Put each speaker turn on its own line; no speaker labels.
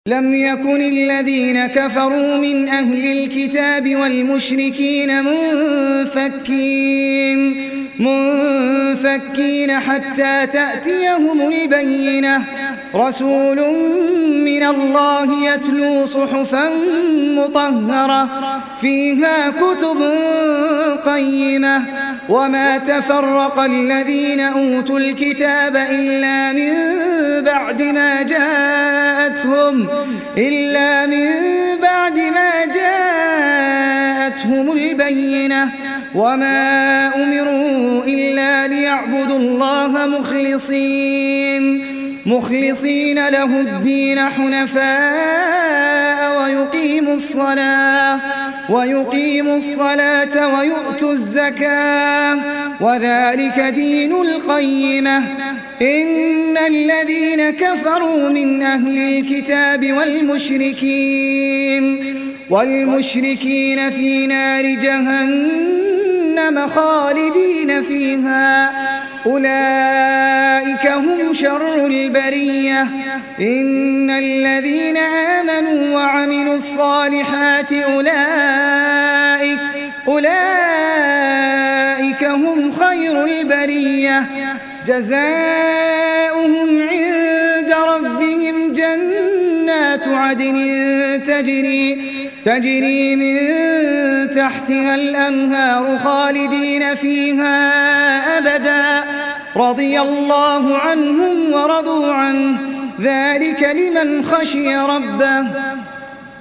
لم يكن الذين كفروا من أهل الكتاب والمشركين منفكين حتى تأتيهم البينة. رسول من الله يتلو صحفا مطهرة فيها كتب قيمة. وما تفرق الذين أوتوا الكتاب إلا من بعد ما جاءتهم البينة. وما أمروا إلا ليعبدوا الله مخلصين له الدين حنفاء ويقيموا الصلاة ويؤتوا الزكاة وذلك دين القيمة. إن الذين كفروا من أهل الكتاب والمشركين في نار جهنم خالدين فيها أولئك هم شر البرية. إن الذين آمنوا وعملوا الصالحات أولئك هم خير البرية. جزاؤهم عند ربهم جنات عدن تجري من تحتها الأنهار خالدين فيها أبدا. رضي الله عنهم ورضوا عنه ذلك لمن خشي ربه.